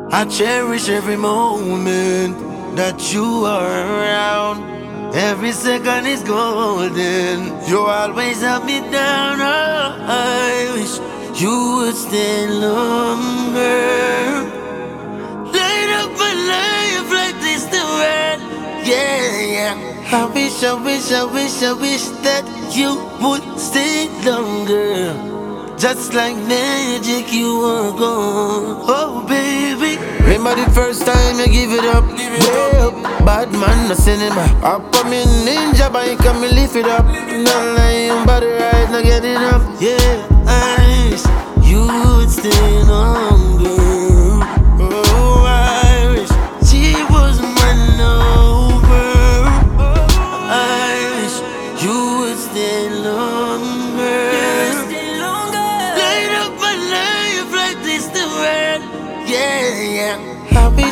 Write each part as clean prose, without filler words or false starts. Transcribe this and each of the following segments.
I cherish every moment that you are around. Every second is golden. You always have me down. Oh, I wish you would stay longer. Light up my life like this the world. Yeah, yeah. I wish that you would stay longer. Just like magic, you were gone. Oh, baby. Remember the first time you give it up? Way up. Bad man, no cinema. I come in ninja bike and me lift it up. Not lying, body right, not getting up. Yeah, I wish you would stay longer. Oh, I wish she was mine over. I wish you would stay longer. Yeah, yeah. I wish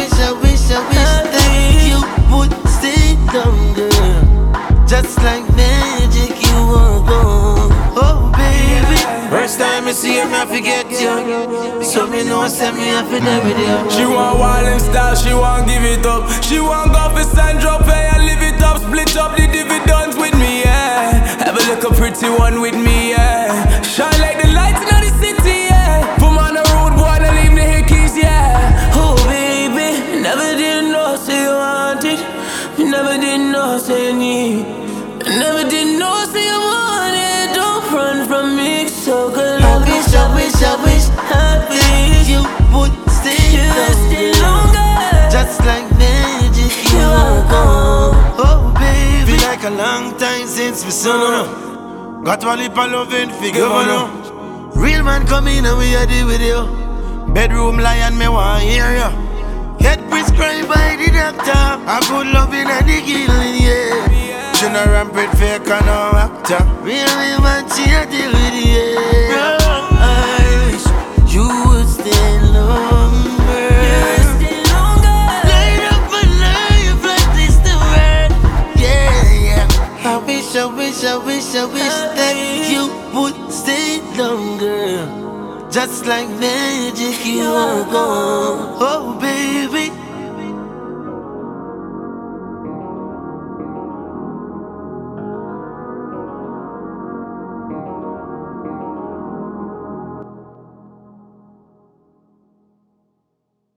that you would stay longer. Just like magic, you were gone. Oh, baby. First time I see her, I forget you. So me know, send me off in every day. She want wild and style, she want give it up. She want go for Sandra, pay and live it up. Split up the dividends with me, yeah. Have a look a pretty one with me, yeah. Shine like the lights in the city, yeah. Put on the road, boy, and leave the hickeys, yeah. Oh, baby, never did know, say you want it. Never did know, say you need. Never did know, say you want it. Don't run from me, so good. I wish you would stay longer. Just like magic, you are gone. Oh, baby. Feel like a long time since we saw no. Got one lip of loving figure, no. Real man come in and we are deal with you. Bedroom lion, me want hear ya. Get prescribed by the doctor. A good loving and the killing, yeah. She no rampant fake and no actor. Really man, she a deal with you, yeah. I wish you would stay longer. Light up my life like this the world. Yeah, yeah. I wish that you would stay longer. Just like magic, you are gone. Oh, baby.